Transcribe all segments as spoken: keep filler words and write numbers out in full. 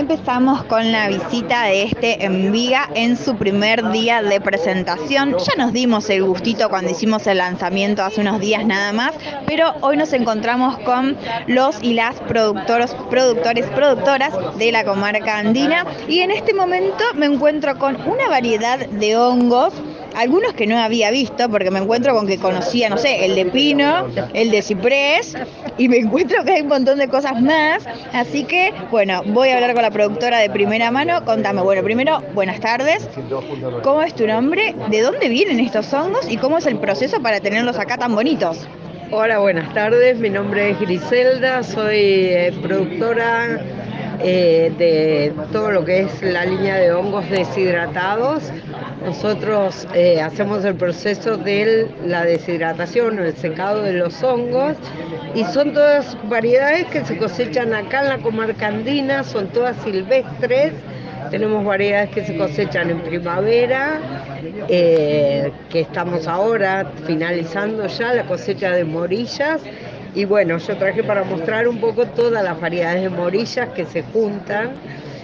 Empezamos con la visita de este Enviga en su primer día de presentación. Ya nos dimos el gustito cuando hicimos el lanzamiento hace unos días nada más, pero hoy nos encontramos con los y las productores, productores, productoras de la comarca andina y en este momento me encuentro con una variedad de hongos, algunos que no había visto porque me encuentro con que conocía, no sé, el de pino, el de ciprés y me encuentro que hay un montón de cosas más, así que bueno, voy a hablar con la productora de primera mano. Contame, bueno, primero, buenas tardes, ¿cómo es tu nombre? ¿De dónde vienen estos hongos y cómo es el proceso para tenerlos acá tan bonitos? Hola, buenas tardes, mi nombre es Griselda, soy eh, productora eh, de todo lo que es la línea de hongos deshidratados. Nosotros eh, hacemos el proceso de la deshidratación o el secado de los hongos y son todas variedades que se cosechan acá en la comarca andina, son todas silvestres. Tenemos variedades que se cosechan en primavera, eh, que estamos ahora finalizando ya la cosecha de morillas. Y bueno, yo traje para mostrar un poco todas las variedades de morillas que se juntan.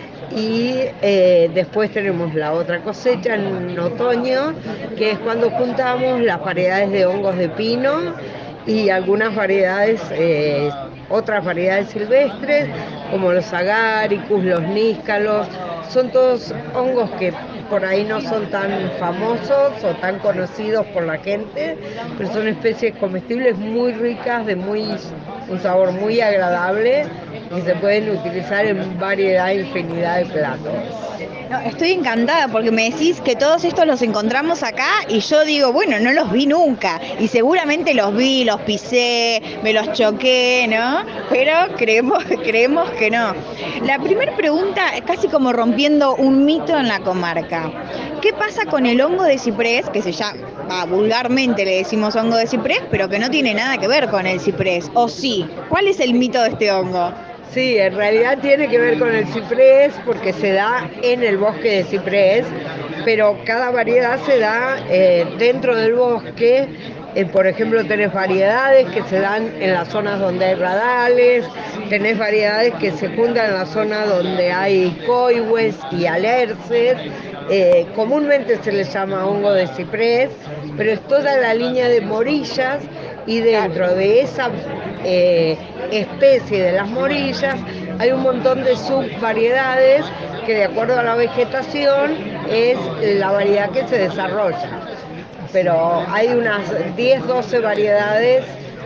Y eh, después tenemos la otra cosecha en otoño, que es cuando juntamos las variedades de hongos de pino y algunas variedades, eh, otras variedades silvestres, como los agaricus, los níscalos. Son todos hongos que por ahí no son tan famosos o tan conocidos por la gente, pero son especies comestibles muy ricas, de muy, un sabor muy agradable y se pueden utilizar en variedad, infinidad de platos. No, estoy encantada porque me decís que todos estos los encontramos acá y yo digo, bueno, no los vi nunca y seguramente los vi, los pisé, me los choqué, ¿no? Pero creemos, creemos que no. La primera pregunta es casi como rompiendo un mito en la comarca. ¿Qué pasa con el hongo de ciprés, que se llama, ah, vulgarmente le decimos hongo de ciprés, pero que no tiene nada que ver con el ciprés? ¿O sí? ¿Cuál es el mito de este hongo? Sí, en realidad tiene que ver con el ciprés porque se da en el bosque de ciprés, pero cada variedad se da eh, dentro del bosque. Eh, por ejemplo, tenés variedades que se dan en las zonas donde hay radales, tenés variedades que se juntan en la zona donde hay coihues y alerces. Eh, comúnmente se les llama hongo de ciprés, pero es toda la línea de morillas y dentro de esa eh, especie de las morillas hay un montón de subvariedades que de acuerdo a la vegetación es la variedad que se desarrolla. Pero hay unas diez, doce variedades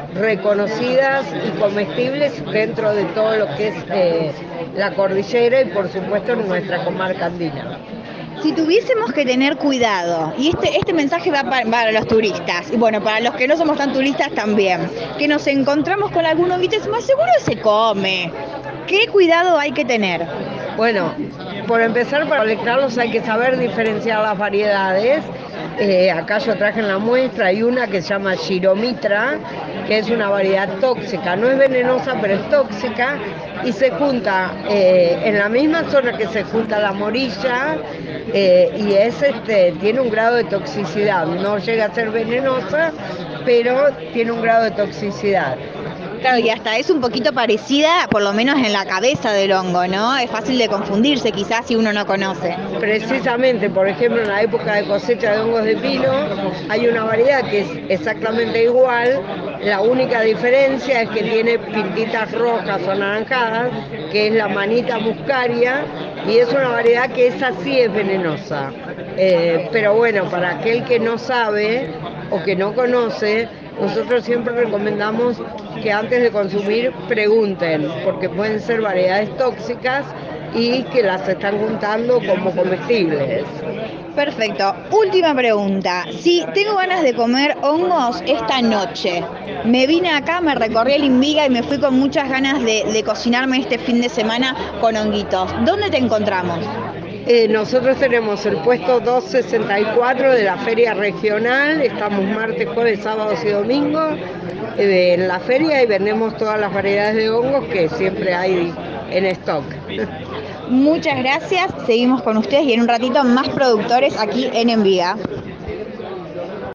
reconocidas y comestibles dentro de todo lo que es eh, la cordillera y por supuesto en nuestra comarca andina. Si tuviésemos que tener cuidado, y este, este mensaje va para, para los turistas, y bueno, para los que no somos tan turistas también, que nos encontramos con algún honguito y más seguro se come. ¿Qué cuidado hay que tener? Bueno, por empezar, para colectarlos hay que saber diferenciar las variedades. Eh, acá yo traje en la muestra, hay una que se llama Chiromitra, que es una variedad tóxica, no es venenosa pero es tóxica y se junta eh, en la misma zona que se junta la morilla eh, y es, este, tiene un grado de toxicidad, no llega a ser venenosa pero tiene un grado de toxicidad. Claro, y hasta es un poquito parecida, por lo menos en la cabeza del hongo, ¿no? Es fácil de confundirse quizás si uno no conoce. Precisamente, por ejemplo, en la época de cosecha de hongos de pino hay una variedad que es exactamente igual, la única diferencia es que tiene pintitas rojas o anaranjadas, que es la manita muscaria, y es una variedad que esa sí es venenosa. Eh, pero bueno, para aquel que no sabe o que no conoce, nosotros siempre recomendamos que antes de consumir pregunten, porque pueden ser variedades tóxicas y que las están juntando como comestibles. Perfecto. Última pregunta. Si tengo ganas de comer hongos esta noche, me vine acá, me recorrí el Enviga y me fui con muchas ganas de, de cocinarme este fin de semana con honguitos. ¿Dónde te encontramos? Eh, nosotros tenemos el puesto doscientos sesenta y cuatro de la feria regional, estamos martes, jueves, sábados y domingos eh, en la feria y vendemos todas las variedades de hongos que siempre hay en stock. Muchas gracias, seguimos con ustedes y en un ratito más productores aquí en Enviga.